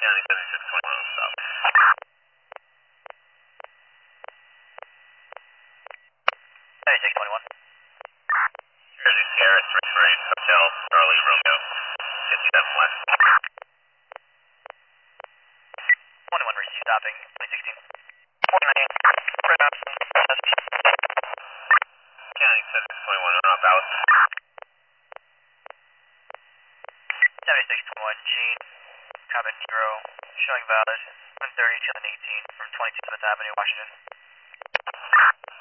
County 7621 on stop. County 621. Jersey Sierra, 348 Hotel, Charlie Romeo, 57 West. 21 receive stopping, 2016. 49, County 7621 on Dallas. 7621, Gene, Cabin Negro, showing valid, 130 to 18 from 27th Avenue, Washington.